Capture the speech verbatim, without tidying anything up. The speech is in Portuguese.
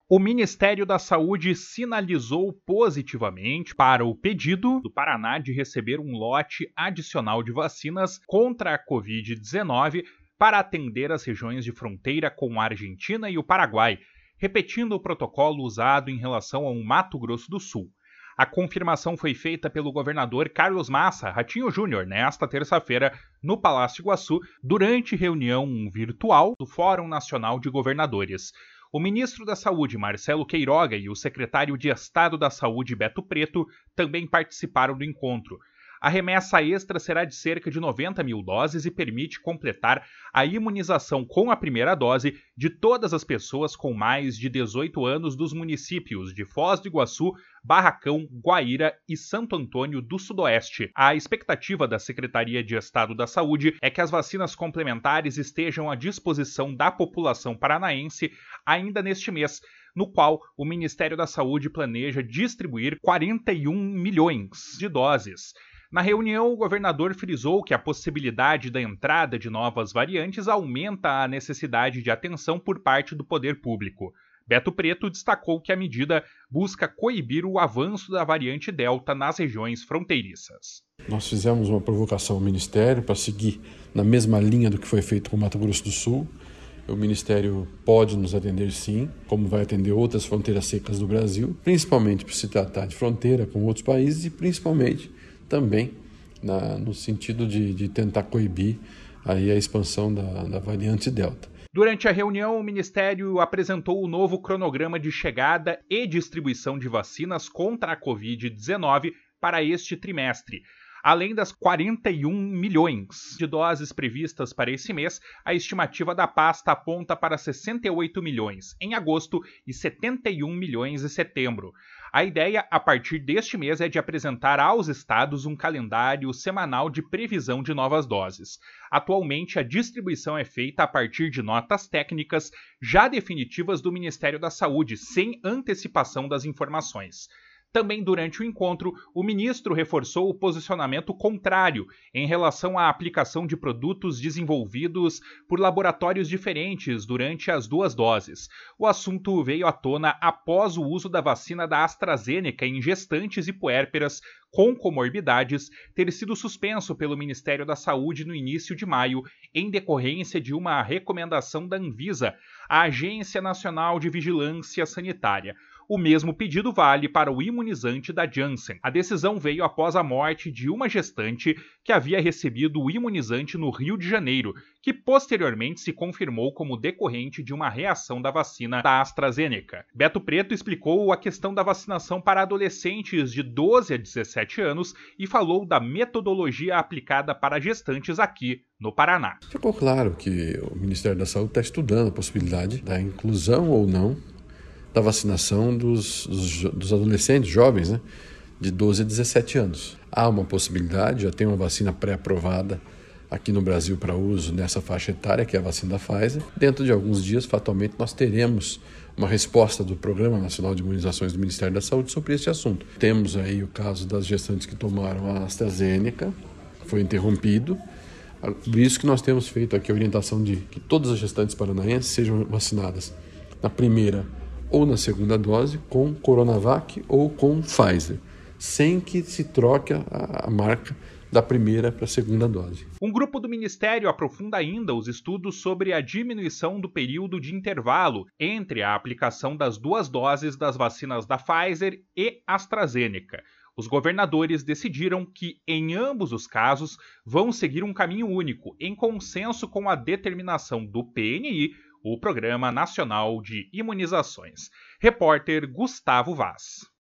O Ministério da Saúde sinalizou positivamente para o pedido do Paraná de receber um lote adicional de vacinas contra a covid dezenove para atender as regiões de fronteira com a Argentina e o Paraguai, repetindo o protocolo usado em relação ao Mato Grosso do Sul. A confirmação foi feita pelo governador Carlos Massa Ratinho Júnior nesta terça-feira no Palácio Iguaçu, durante reunião virtual do Fórum Nacional de Governadores. O ministro da Saúde, Marcelo Queiroga, e o secretário de Estado da Saúde, Beto Preto, também participaram do encontro. A remessa extra será de cerca de noventa mil doses e permite completar a imunização com a primeira dose de todas as pessoas com mais de dezoito anos dos municípios de Foz do Iguaçu, Barracão, Guaíra e Santo Antônio do Sudoeste. A expectativa da Secretaria de Estado da Saúde é que as vacinas complementares estejam à disposição da população paranaense ainda neste mês, no qual o Ministério da Saúde planeja distribuir quarenta e um milhões de doses. Na reunião, o governador frisou que a possibilidade da entrada de novas variantes aumenta a necessidade de atenção por parte do poder público. Beto Preto destacou que a medida busca coibir o avanço da variante Delta nas regiões fronteiriças. Nós fizemos uma provocação ao Ministério para seguir na mesma linha do que foi feito com o Mato Grosso do Sul. O Ministério pode nos atender sim, como vai atender outras fronteiras secas do Brasil, principalmente por se tratar de fronteira com outros países e principalmente também na, no sentido de, de tentar coibir aí a expansão da, da variante Delta. Durante a reunião, o Ministério apresentou o novo cronograma de chegada e distribuição de vacinas contra a covid dezenove para este trimestre. Além das quarenta e um milhões de doses previstas para esse mês, a estimativa da pasta aponta para sessenta e oito milhões em agosto e setenta e um milhões em setembro. A ideia, a partir deste mês, é de apresentar aos estados um calendário semanal de previsão de novas doses. Atualmente, a distribuição é feita a partir de notas técnicas já definitivas do Ministério da Saúde, sem antecipação das informações. Também durante o encontro, o ministro reforçou o posicionamento contrário em relação à aplicação de produtos desenvolvidos por laboratórios diferentes durante as duas doses. O assunto veio à tona após o uso da vacina da AstraZeneca em gestantes e puérperas com comorbidades ter sido suspenso pelo Ministério da Saúde no início de maio, em decorrência de uma recomendação da Anvisa, a Agência Nacional de Vigilância Sanitária. O mesmo pedido vale para o imunizante da Janssen. A decisão veio após a morte de uma gestante que havia recebido o imunizante no Rio de Janeiro, que posteriormente se confirmou como decorrente de uma reação da vacina da AstraZeneca. Beto Preto explicou a questão da vacinação para adolescentes de doze a dezessete anos e falou da metodologia aplicada para gestantes aqui no Paraná. Ficou claro que o Ministério da Saúde está estudando a possibilidade da inclusão ou não da vacinação dos, dos, dos adolescentes, jovens, né, de doze a dezessete anos. Há uma possibilidade, já tem uma vacina pré-aprovada aqui no Brasil para uso nessa faixa etária, que é a vacina da Pfizer. Dentro de alguns dias, fatalmente, nós teremos uma resposta do Programa Nacional de Imunizações do Ministério da Saúde sobre esse assunto. Temos aí o caso das gestantes que tomaram a AstraZeneca, foi interrompido. Por isso que nós temos feito aqui a orientação de que todas as gestantes paranaenses sejam vacinadas na primeira ou na segunda dose com Coronavac ou com Pfizer, sem que se troque a, a marca da primeira para a segunda dose. Um grupo do Ministério aprofunda ainda os estudos sobre a diminuição do período de intervalo entre a aplicação das duas doses das vacinas da Pfizer e AstraZeneca. Os governadores decidiram que, em ambos os casos, vão seguir um caminho único, em consenso com a determinação do P N I, o Programa Nacional de Imunizações. Repórter Gustavo Vaz.